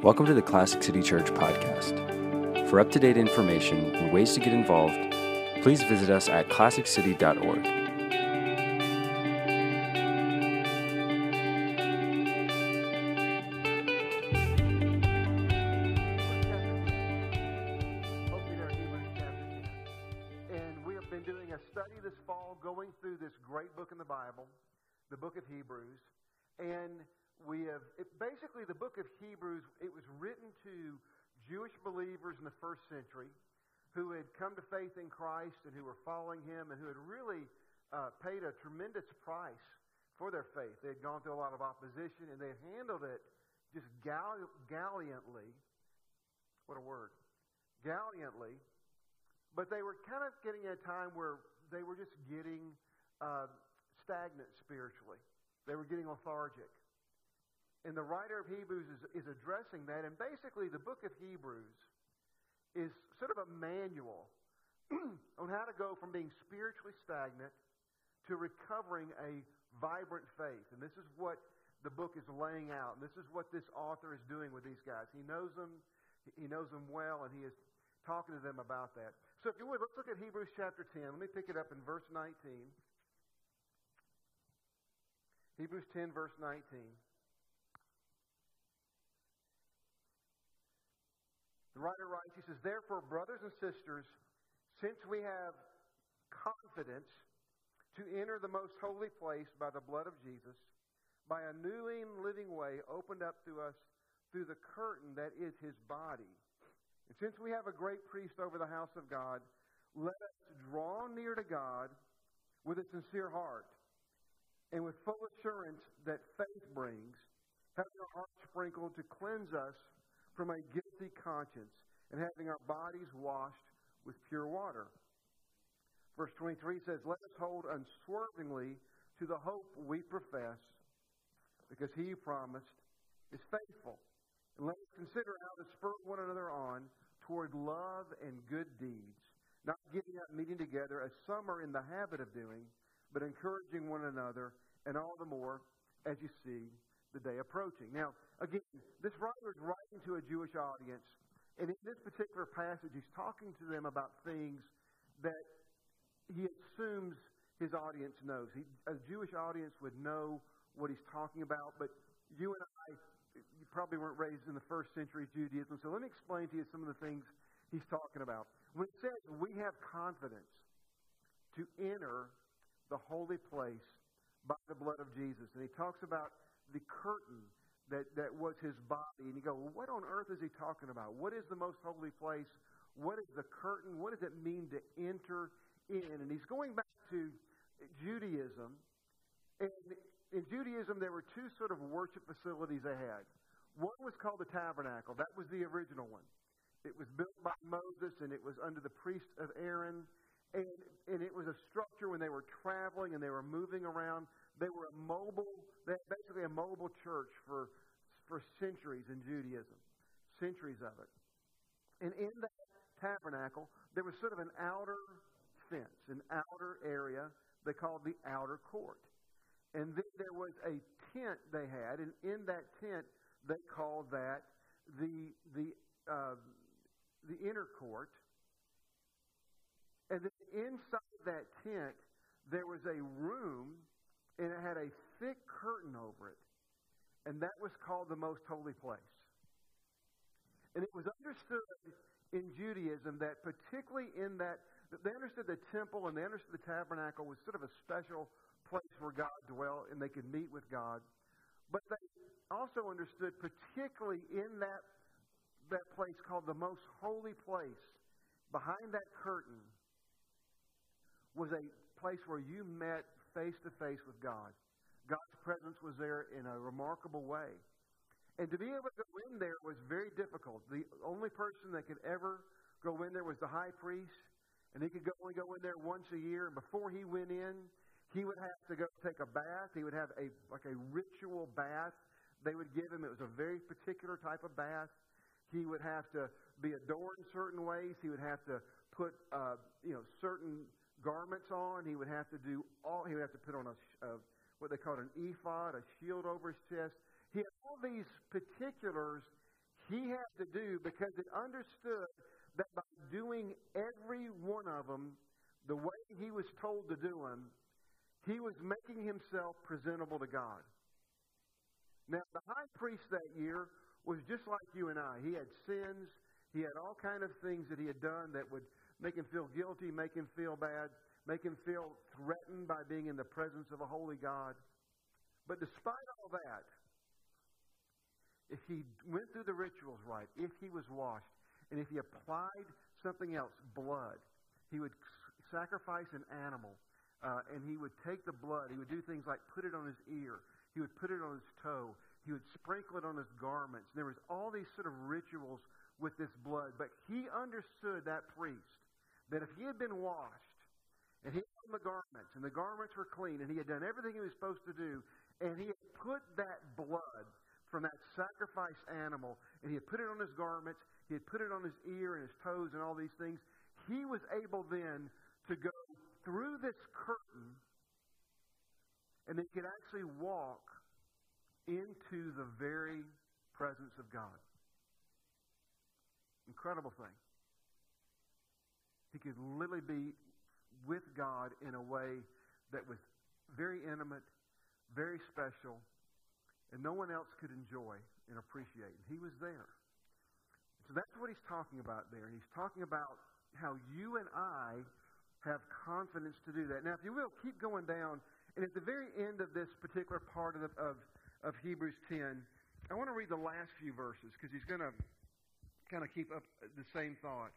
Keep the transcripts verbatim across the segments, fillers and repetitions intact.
Welcome to the Classic City Church podcast. For up-to-date information and ways to get involved, please visit us at classic city dot org. Opening our Hebrews chapter ten. And we have been doing a study this fall going through this great book in the Bible, the book of Hebrews. And we have, it, basically the book of Hebrews, it was written to Jewish believers in the first century who had come to faith in Christ and who were following Him and who had really uh, paid a tremendous price for their faith. They had gone through a lot of opposition and they had handled it just gal- gallantly. What a word. Gallantly. But they were kind of getting at a time where they were just getting uh, stagnant spiritually. They were getting lethargic. And the writer of Hebrews is, is addressing that. And basically the book of Hebrews is sort of a manual on how to go from being spiritually stagnant to recovering a vibrant faith. And this is what the book is laying out. And this is what this author is doing with these guys. He knows them. He knows them well, and he is talking to them about that. So if you would, let's look at Hebrews chapter ten. Let me pick it up in verse nineteen. Hebrews ten, verse nineteen. The writer writes, he says, "Therefore, brothers and sisters, since we have confidence to enter the most holy place by the blood of Jesus, by a new and living way opened up to us through the curtain that is His body. And since we have a great priest over the house of God, let us draw near to God with a sincere heart and with full assurance that faith brings, having our hearts sprinkled to cleanse us from a guilty conscience, and having our bodies washed with pure water." Verse twenty-three says, "Let us hold unswervingly to the hope we profess, because He who promised is faithful. And let us consider how to spur one another on toward love and good deeds, not giving up meeting together as some are in the habit of doing, but encouraging one another, and all the more as you see the day approaching." Now, again, this writer is writing to a Jewish audience, and in this particular passage, he's talking to them about things that he assumes his audience knows. He, a Jewish audience would know what he's talking about, but you and I, you probably weren't raised in the first century Judaism, so let me explain to you some of the things he's talking about. When it says we have confidence to enter the holy place by the blood of Jesus, and he talks about the curtain that, that was His body. And you go, well, what on earth is he talking about? What is the most holy place? What is the curtain? What does it mean to enter in? And he's going back to Judaism. And in Judaism, there were two sort of worship facilities they had. One was called the tabernacle. That was the original one. It was built by Moses, and it was under the priest of Aaron. And, and it was a structure when they were traveling and they were moving around. They were a mobile, they had basically a mobile church for, for centuries in Judaism, centuries of it. And in that tabernacle, there was sort of an outer fence, an outer area they called the outer court. And then there was a tent they had, and in that tent, they called that the, the, uh, the inner court. And then inside that tent, there was a room, and it had a thick curtain over it. And that was called the most holy place. And it was understood in Judaism that particularly in that, that they understood the temple and they understood the tabernacle was sort of a special place where God dwelt and they could meet with God. But they also understood particularly in that, that place called the most holy place, behind that curtain, was a place where you met face-to-face with God. God's presence was there in a remarkable way. And to be able to go in there was very difficult. The only person that could ever go in there was the high priest, and he could go, only go in there once a year. And before he went in, he would have to go take a bath. He would have a like a ritual bath they would give him. It was a very particular type of bath. He would have to be adorned certain ways. He would have to put uh, you know certain garments on. He would have to do all. He would have to put on a, a what they called an ephod, a shield over his chest. He had all these particulars he had to do because it understood that by doing every one of them the way he was told to do them, he was making himself presentable to God. Now, the high priest that year was just like you and I. He had sins. He had all kind of things that he had done that would make him feel guilty, make him feel bad, make him feel threatened by being in the presence of a holy God. But despite all that, if he went through the rituals right, if he was washed, and if he applied something else, blood, he would sacrifice an animal, uh, and he would take the blood. He would do things like put it on his ear. He would put it on his toe. He would sprinkle it on his garments. And there was all these sort of rituals with this blood. But he understood, that priest, that if he had been washed, and he had the garments, and the garments were clean, and he had done everything he was supposed to do, and he had put that blood from that sacrificed animal, and he had put it on his garments, he had put it on his ear and his toes and all these things, he was able then to go through this curtain, and he could actually walk into the very presence of God. Incredible thing. He could literally be with God in a way that was very intimate, very special, and no one else could enjoy and appreciate. And he was there. So that's what he's talking about there. He's talking about how you and I have confidence to do that. Now, if you will, keep going down. And at the very end of this particular part of, the, of, of Hebrews ten, I want to read the last few verses because he's going to kind of keep up the same thought.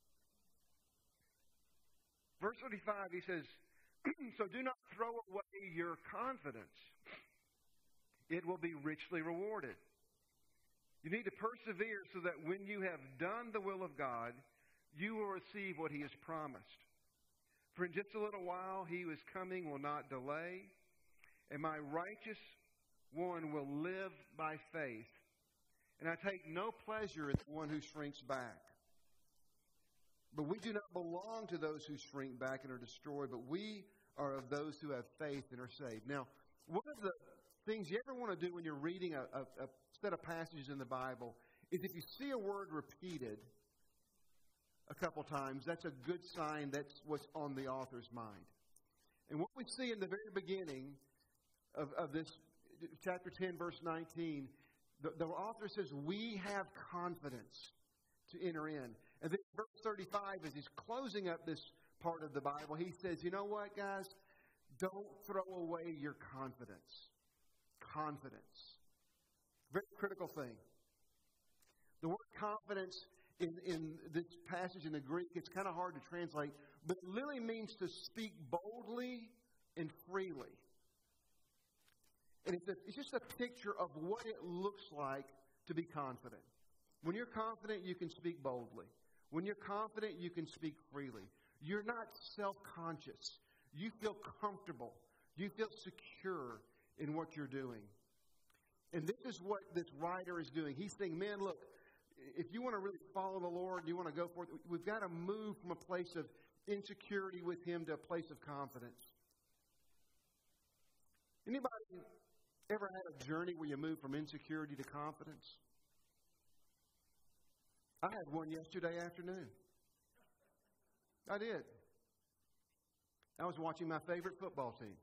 Verse thirty-five, he says, so do not throw away your confidence. It will be richly rewarded. You need to persevere so that when you have done the will of God, you will receive what He has promised. For in just a little while He who is coming will not delay, and my righteous one will live by faith. And I take no pleasure in the one who shrinks back. But we do not belong to those who shrink back and are destroyed, but we are of those who have faith and are saved. Now, one of the things you ever want to do when you're reading a, a, a set of passages in the Bible is if you see a word repeated a couple times, that's a good sign that's what's on the author's mind. And what we see in the very beginning of, of this chapter ten, verse nineteen, the, the author says, we have confidence to enter in. And then verse thirty-five, as he's closing up this part of the Bible, he says, you know what, guys? Don't throw away your confidence. Confidence. Very critical thing. The word confidence in, in this passage in the Greek, it's kind of hard to translate, but it literally means to speak boldly and freely. And it's, a, it's just a picture of what it looks like to be confident. When you're confident, you can speak boldly. When you're confident, you can speak freely. You're not self-conscious. You feel comfortable. You feel secure in what you're doing. And this is what this writer is doing. He's saying, man, look, if you want to really follow the Lord, you want to go forth, we've got to move from a place of insecurity with Him to a place of confidence. Anybody ever had a journey where you moved from insecurity to confidence? I had one yesterday afternoon. I did. I was watching my favorite football team.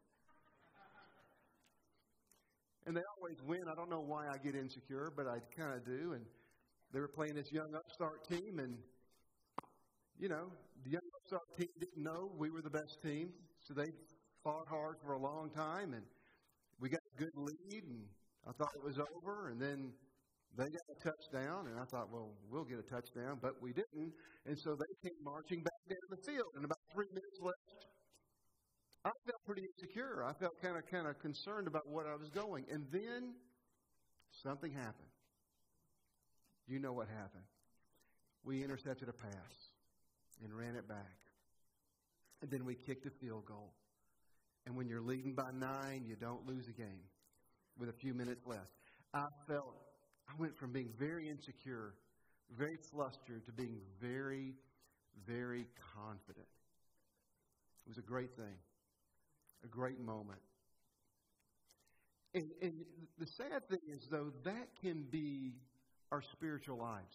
And they always win. I don't know why I get insecure, but I kind of do. And they were playing this young upstart team. And, you know, the young upstart team didn't know we were the best team. So they fought hard for a long time. And we got a good lead. And I thought it was over. And then they got a touchdown. And I thought, well, we'll get a touchdown. But we didn't. And so they came marching back down the field. And about three minutes left, I felt pretty insecure. I felt kind of kind of concerned about what I was going. And then something happened. You know what happened. We intercepted a pass and ran it back. And then we kicked a field goal. And when you're leading by nine, you don't lose a game with a few minutes left. I felt, I went from being very insecure, very flustered, to being very, very confident. It was a great thing. A great moment. And, and the sad thing is, though, that can be our spiritual lives.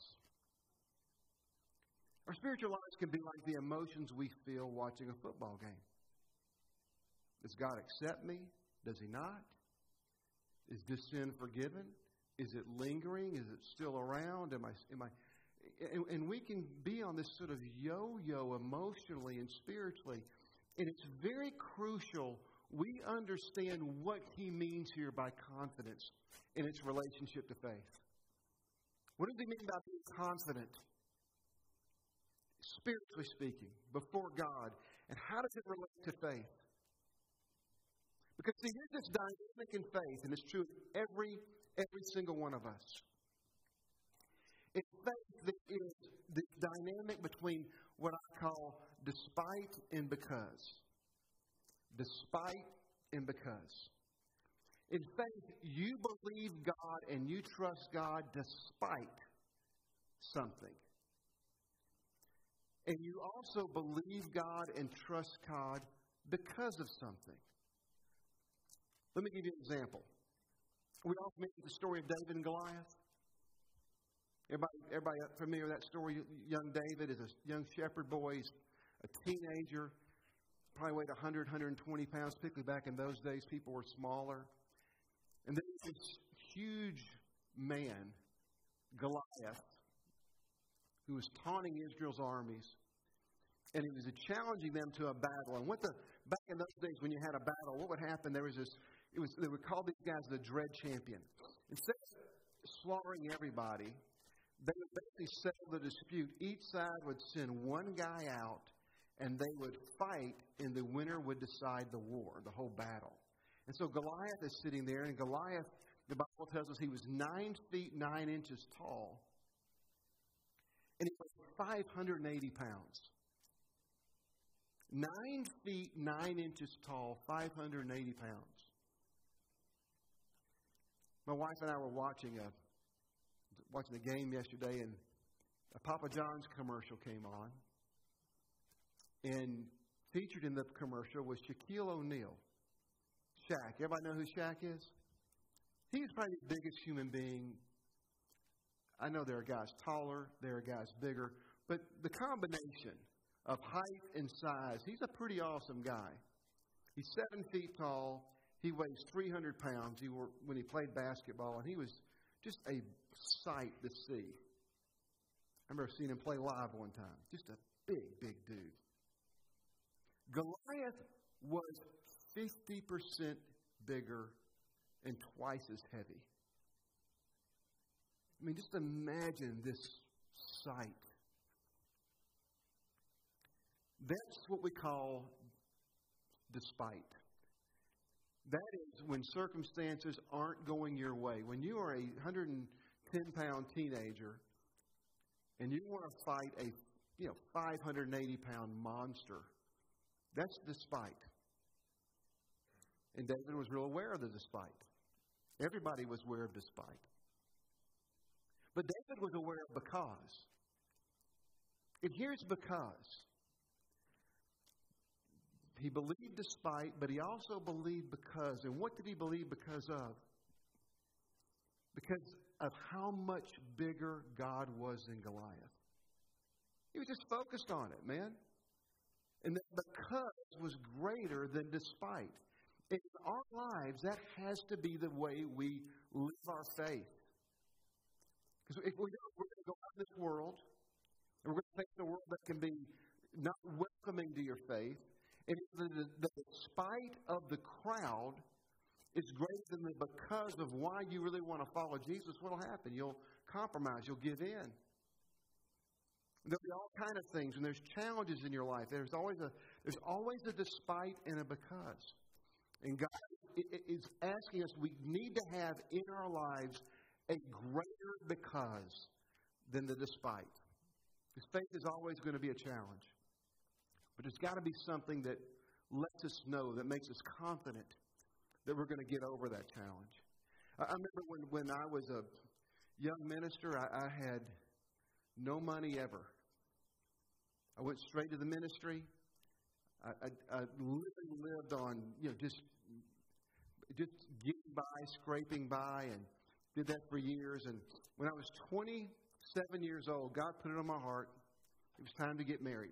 Our spiritual lives can be like the emotions we feel watching a football game. Does God accept me? Does He not? Is this sin forgiven? Is it lingering? Is it still around? Am I? Am I? And, and we can be on this sort of yo-yo emotionally and spiritually. And it's very crucial we understand what He means here by confidence in its relationship to faith. What does He mean by being confident? Spiritually speaking, before God. And how does it relate to faith? Because see, here's this dynamic in faith, and it's true of every, every single one of us. In faith, there is this dynamic between what I call despite and because. Despite and because. In faith, you believe God and you trust God despite something. And you also believe God and trust God because of something. Let me give you an example. We all familiar with the story of David and Goliath? Everybody, everybody familiar with that story? Young David is a young shepherd boy. He's a teenager. Probably weighed one hundred, one hundred twenty pounds. Particularly back in those days, people were smaller. And then this huge man, Goliath, who was taunting Israel's armies. And he was challenging them to a battle. And what the back in those days when you had a battle, what would happen? There was this, it was they would call these guys the dread champion. Instead of slaughtering everybody, they would basically settle the dispute. Each side would send one guy out, and they would fight, and the winner would decide the war, the whole battle. And so Goliath is sitting there, and Goliath, the Bible tells us he was nine feet, nine inches tall, and he was five hundred eighty pounds. Nine feet, nine inches tall, five hundred eighty pounds. My wife and I were watching a watching the game yesterday, and a Papa John's commercial came on. And featured in the commercial was Shaquille O'Neal. Shaq. Everybody know who Shaq is? He's probably the biggest human being. I know there are guys taller, there are guys bigger, but the combination of height and size, he's a pretty awesome guy. He's seven feet tall. He weighs three hundred pounds. He were, when he played basketball, and he was just a sight to see. I remember seeing him play live one time. Just a big, big dude. Goliath was fifty percent bigger and twice as heavy. I mean, just imagine this sight. That's what we call despite. That is when circumstances aren't going your way. When you are a one hundred ten pound teenager and you want to fight a you know five hundred eighty pound monster, that's despite. And David was real aware of the despite. Everybody was aware of despite. But David was aware of because. And here's because. He believed despite, but he also believed because. And what did he believe because of? Because of how much bigger God was than Goliath. He was just focused on it, man. And that because was greater than despite. In our lives, that has to be the way we live our faith. Because if we don't, we're going to go out in this world, and we're going to face a world that can be not welcoming to your faith. And if the, the, the despite of the crowd is greater than the because of why you really want to follow Jesus, what will happen? You'll compromise. You'll give in. There'll be all kinds of things, and there's challenges in your life. There's always a there's always a despite and a because. And God is asking us, we need to have in our lives a greater because than the despite. Because faith is always going to be a challenge. But there's got to be something that lets us know, that makes us confident that we're going to get over that challenge. I remember when, when I was a young minister, I, I had no money ever. I went straight to the ministry. I, I, I literally lived on, you know, just just getting by, scraping by, and Did that for years. And when I was twenty-seven years old, God put it on my heart. It was time to get married.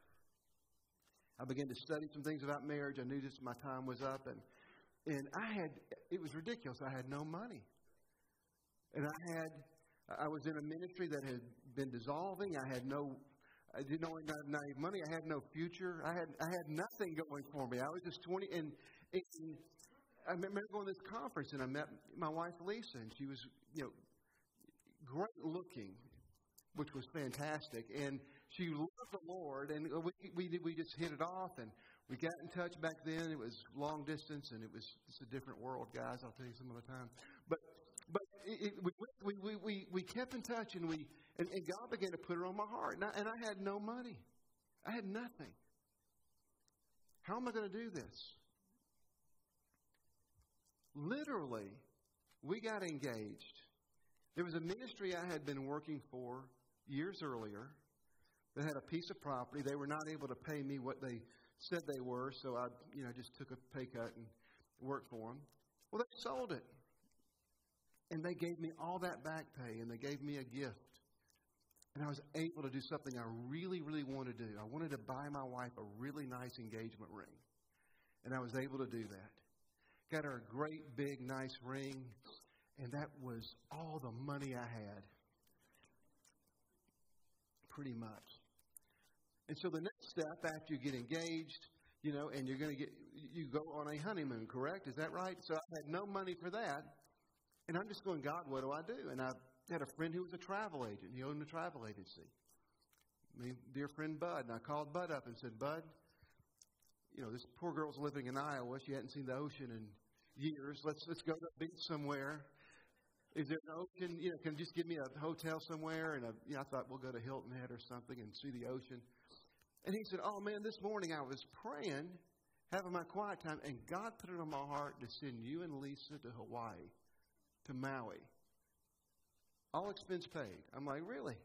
I began to study some things about marriage. I knew just my time was up. And, and I had, it was ridiculous. I had no money. And I had, I was in a ministry that had been dissolving. I had no, I didn't only have no money. I had no future. I had, I had nothing going for me. I was just twenty. And, and I remember going to this conference, and I met my wife, Lisa, and she was, you know, great looking, which was fantastic. And she loved the Lord, and we, we, we just hit it off, and we got in touch back then. It was long distance, and it was just a different world, guys. I'll tell you some other time. But but it, it, we, we, we, we kept in touch, and we and, and God began to put it on my heart. And I, and I had no money. I had nothing. How am I going to do this? Literally, we got engaged. There was a ministry I had been working for years earlier that had a piece of property. They were not able to pay me what they said they were, so I, you know, just took a pay cut and worked for them. Well, they sold it, and they gave me all that back pay, and they gave me a gift. And I was able to do something I really, really wanted to do. I wanted to buy my wife a really nice engagement ring, and I was able to do that. Got her a great, big, nice ring, and that was all the money I had, pretty much. And so the next step after you get engaged, you know, and you're going to get, you go on a honeymoon, correct? Is that right? So I had no money for that, and I'm just going, God, what do I do? And I had a friend who was a travel agent. He owned a travel agency. My dear friend Bud, and I called Bud up and said, Bud, you know, this poor girl's living in Iowa. She hadn't seen the ocean in years. Let's let's go to the beach somewhere. Is there an ocean? You know, can you just give me a hotel somewhere? And a, you know, I thought we'll go to Hilton Head or something and see the ocean. And he said, oh, man, this morning I was praying, having my quiet time, and God put it on my heart to send you and Lisa to Hawaii, to Maui. All expense paid. I'm like, really?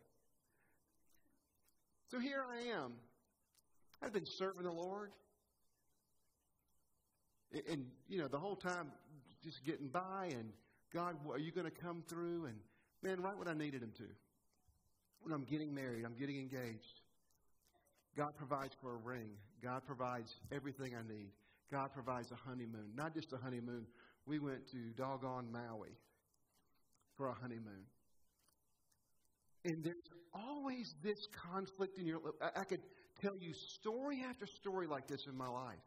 So here I am. I've been serving the Lord. And, you know, the whole time just getting by, and God, are you going to come through? And, man, right when I needed Him to. When I'm getting married, I'm getting engaged. God provides for a ring. God provides everything I need. God provides a honeymoon. Not just a honeymoon. We went to doggone Maui for a honeymoon. And there's always this conflict in your life. I, I could tell you story after story like this in my life,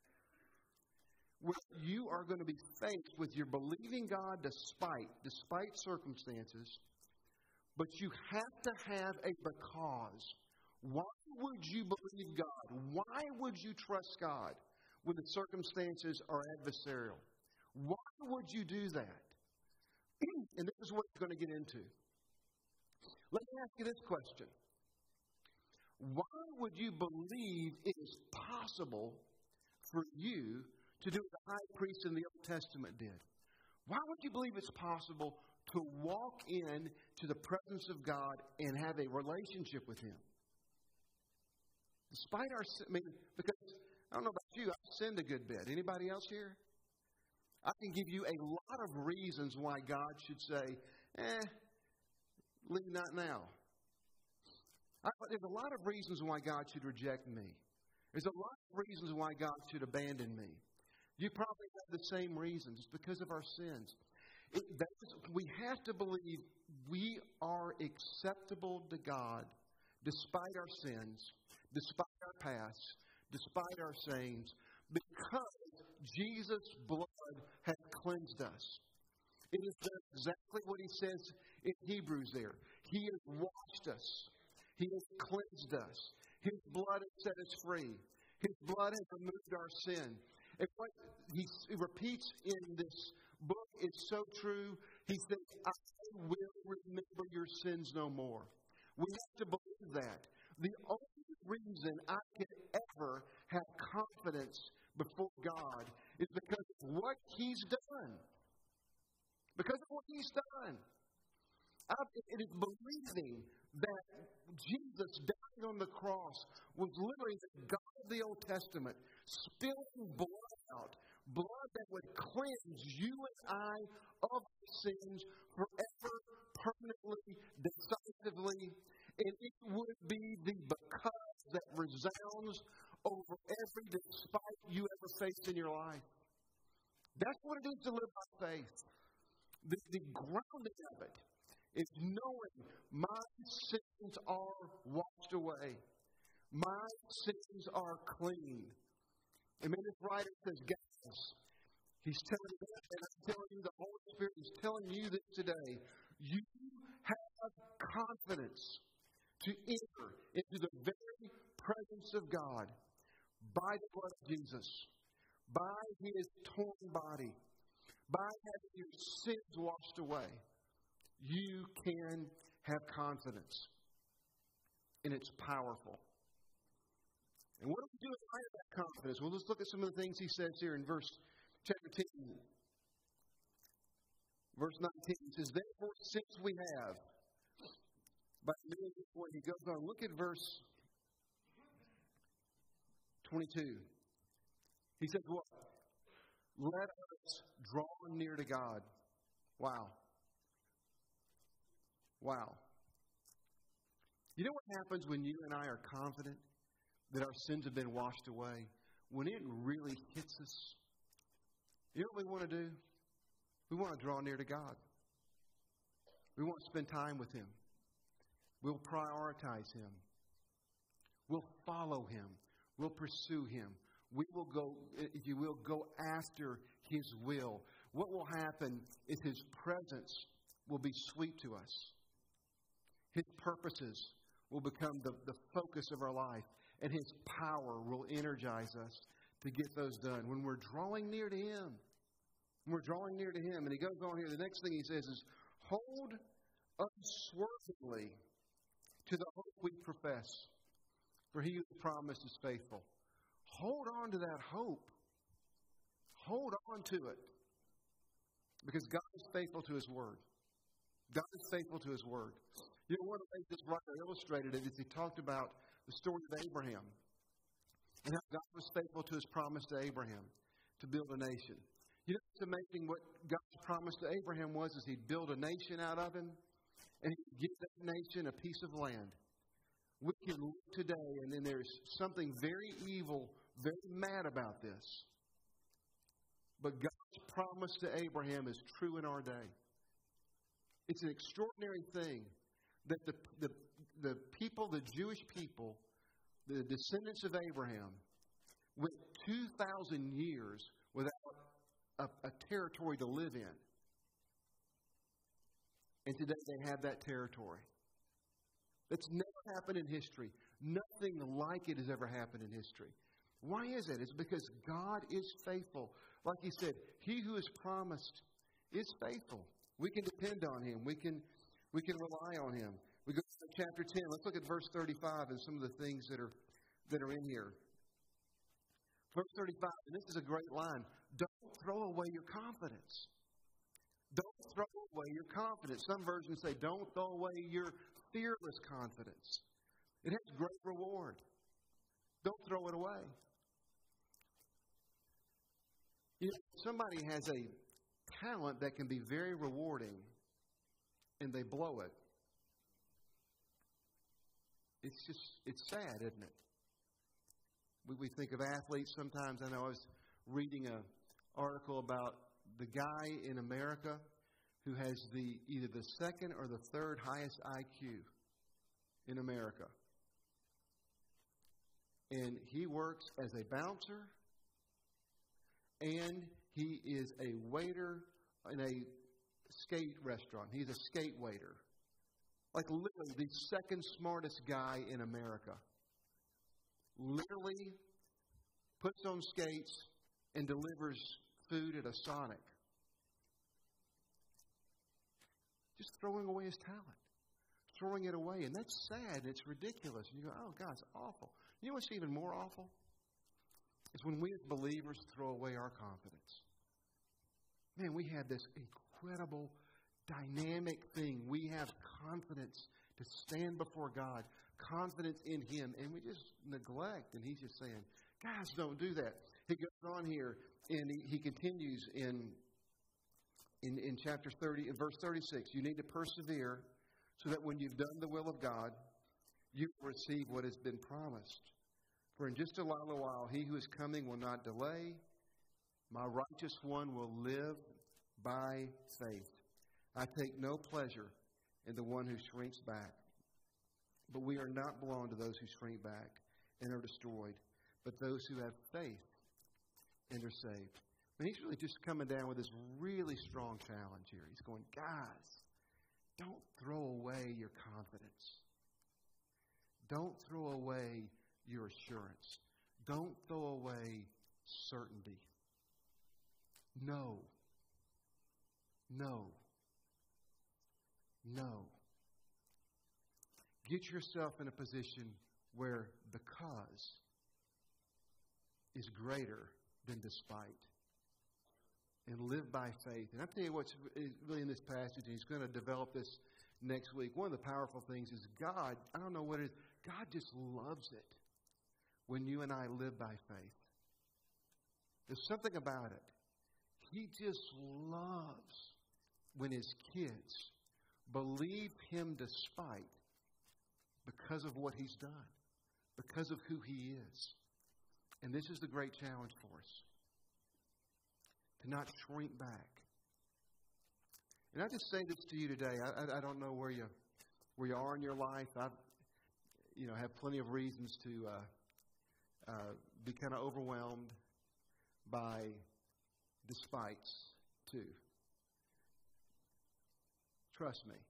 where you are going to be faced with your believing God despite, despite circumstances, but you have to have a because. Why would you believe God? Why would you trust God when the circumstances are adversarial? Why would you do that? And this is what we're going to get into. Let me ask you this question. Why would you believe it is possible for you to do what the high priest in the Old Testament did? Why would you believe it's possible to walk in to the presence of God and have a relationship with Him? Despite our sin, I mean, because I don't know about you, I've sinned a good bit. Anybody else here? I can give you a lot of reasons why God should say, eh, leave not now. I, there's a lot of reasons why God should reject me. There's a lot of reasons why God should abandon me. You probably have the same reasons. It's because of our sins. It, that's, we have to believe we are acceptable to God despite our sins, despite our past, despite our sayings, because Jesus' blood has cleansed us. It is exactly what He says in Hebrews there. He has washed us. He has cleansed us. His blood has set us free. His blood has removed our sin. And what he repeats in this book is so true. He says, I will remember your sins no more. We have to believe that. The only reason I can ever have confidence before God is because of what He's done. Because of what He's done. I, it is believing that Jesus dying on the cross was literally the God of the Old Testament spilling blood out. Blood that would cleanse you and I of sins forever, permanently, decisively. And it would be the because that resounds over every despite you ever faced in your life. That's what it is to live by faith. The, the grounding of it is knowing my sins are washed away. My sins are clean. And then this writer says, guys, he's telling you that, and I'm telling you, the Holy Spirit is telling you this today. You have confidence to enter into the very presence of God by the blood of Jesus, by His torn body, by having your sins washed away. You can have confidence, and it's powerful. And what do we do in light of that confidence? Well, let's look at some of the things he says here in verse chapter ten. Verse nineteen, he says, therefore, since we have, by doing this point, he goes on. Look at verse twenty-two. He says what? Let us draw near to God. Wow. Wow. You know what happens when you and I are confident that our sins have been washed away? When it really hits us, you know what we want to do? We want to draw near to God. We want to spend time with Him. We'll prioritize Him. We'll follow Him. We'll pursue Him. We will go, if you will, go after His will. What will happen is His presence will be sweet to us. His purposes will become the, the focus of our life. And His power will energize us to get those done. When we're drawing near to Him, when we're drawing near to Him, and he goes on here, the next thing he says is, hold unswervingly to the hope we profess, for He who promised is faithful. Hold on to that hope. Hold on to it. Because God is faithful to His Word. God is faithful to His Word. You know, one of the ways this writer illustrated it is he talked about the story of Abraham and how God was faithful to His promise to Abraham to build a nation. You know, it's amazing what God's promise to Abraham was, is He'd build a nation out of him and He'd give that nation a piece of land. We can look today and then there's something very evil, very mad about this. But God's promise to Abraham is true in our day. It's an extraordinary thing that the, the, the people, the Jewish people, the descendants of Abraham, went two thousand years without a, a territory to live in. And today they have that territory. That's never happened in history. Nothing like it has ever happened in history. Why is it? It's because God is faithful. Like he said, He who is promised is faithful. We can depend on Him. We can, we can rely on Him. We go to chapter ten. Let's look at verse thirty-five and some of the things that are that are in here. Verse thirty-five, and this is a great line. Don't throw away your confidence. Don't throw away your confidence. Some versions say, don't throw away your fearless confidence. It has great reward. Don't throw it away. You know, somebody has a talent that can be very rewarding and they blow it. It's just, it's sad, isn't it? We, we think of athletes sometimes. I know I was reading an article about the guy in America who has the either the second or the third highest I Q in America. And he works as a bouncer and he is a waiter in a skate restaurant. He's a skate waiter. Like literally the second smartest guy in America. Literally puts on skates and delivers food at a Sonic. Just throwing away his talent. Throwing it away. And that's sad. It's ridiculous. And you go, oh, God, it's awful. You know what's even more awful? It's when we as believers throw away our confidence. Man, we have this incredible, dynamic thing. We have confidence to stand before God. Confidence in Him. And we just neglect. And He's just saying, guys, don't do that. He goes on here and he, he continues in in, in chapter thirty, in verse thirty-six, you need to persevere so that when you've done the will of God, you receive what has been promised. For in just a little while, he who is coming will not delay. My righteous one will live by faith. I take no pleasure in the one who shrinks back. But we are not belong to those who shrink back and are destroyed, but those who have faith and are saved. And he's really just coming down with this really strong challenge here. He's going, guys, don't throw away your confidence. Don't throw away your assurance. Don't throw away certainty. No. No. No. Get yourself in a position where because is greater than despite. And live by faith. And I'll tell you what's really in this passage, and he's going to develop this next week. One of the powerful things is God, I don't know what it is, God just loves it when you and I live by faith. There's something about it. He just loves when his kids believe him despite because of what he's done, because of who he is. And this is the great challenge for us. To not shrink back. And I just say this to you today. I, I, I don't know where you where you are in your life. I, you know, have plenty of reasons to uh, uh, be kind of overwhelmed by despites too. Trust me.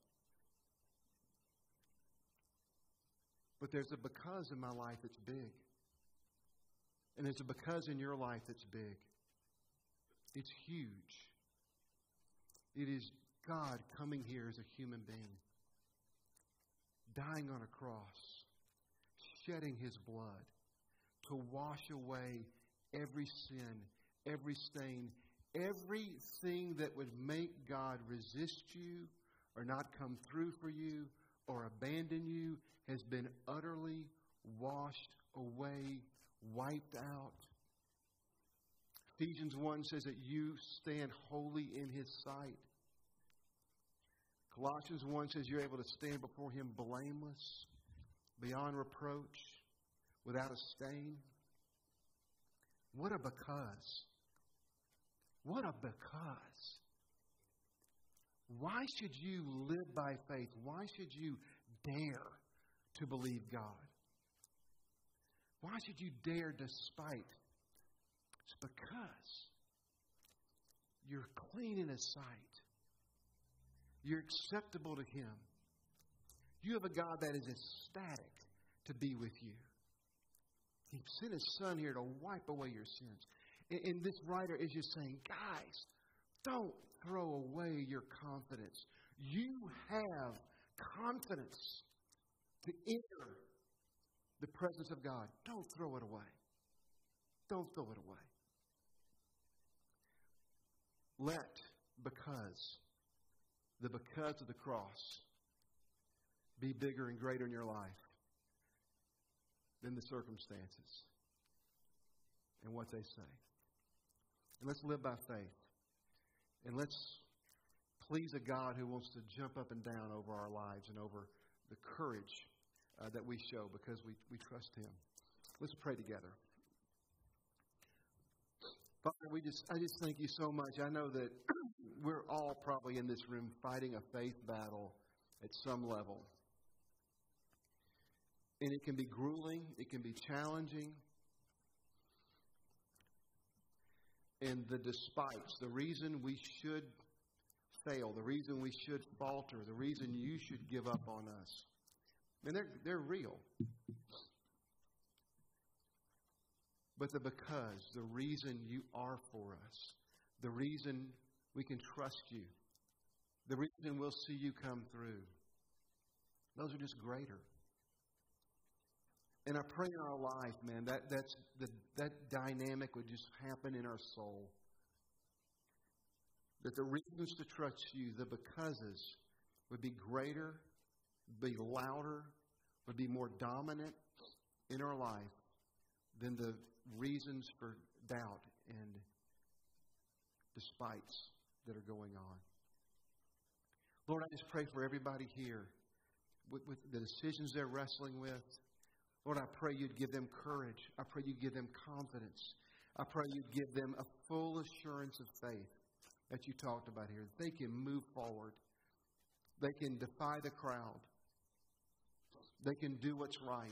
But there's a because in my life that's big, and there's a because in your life that's big. It's huge. It is God coming here as a human being, dying on a cross, shedding his blood to wash away every sin, every stain, everything that would make God resist you or not come through for you or abandon you has been utterly washed away, wiped out. Ephesians one says that you stand holy in his sight. Colossians one says you're able to stand before him blameless, beyond reproach, without a stain. What a because. What a because. Why should you live by faith? Why should you dare to believe God? Why should you dare despite? It's because you're clean in his sight. You're acceptable to him. You have a God that is ecstatic to be with you. He sent his son here to wipe away your sins. And, and this writer is just saying, guys, don't throw away your confidence. You have confidence to enter the presence of God. Don't throw it away. Don't throw it away. Let because, the because of the cross, be bigger and greater in your life than the circumstances and what they say. And let's live by faith. And let's please a God who wants to jump up and down over our lives and over the courage uh, that we show because we, we trust him. Let's pray together. Father, we just, I just thank you so much. I know that we're all probably in this room fighting a faith battle at some level. And it can be grueling. It can be challenging. And the despites, the reason we should fail, the reason we should falter, the reason you should give up on us, I mean, they're, they're real. But the because, the reason you are for us, the reason we can trust you, the reason we'll see you come through, those are just greater. And I pray in our life, man, that that's the, that dynamic would just happen in our soul. That the reasons to trust you, the becauses, would be greater, be louder, would be more dominant in our life than the reasons for doubt and despites that are going on. Lord, I just pray for everybody here with, with the decisions they're wrestling with. Lord, I pray you'd give them courage. I pray you'd give them confidence. I pray you'd give them a full assurance of faith that you talked about here. They can move forward. They can defy the crowd. They can do what's right.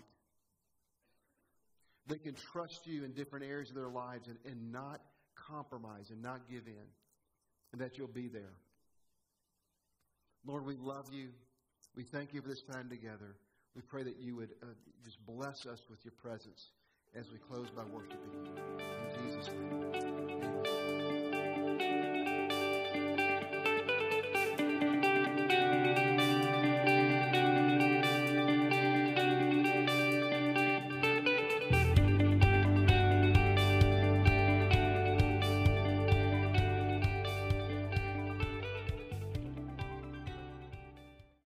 They can trust you in different areas of their lives and, and not compromise and not give in. And that you'll be there. Lord, we love you. We thank you for this time together. We pray that you would uh, just bless us with your presence as we close by worshiping you. In Jesus' name.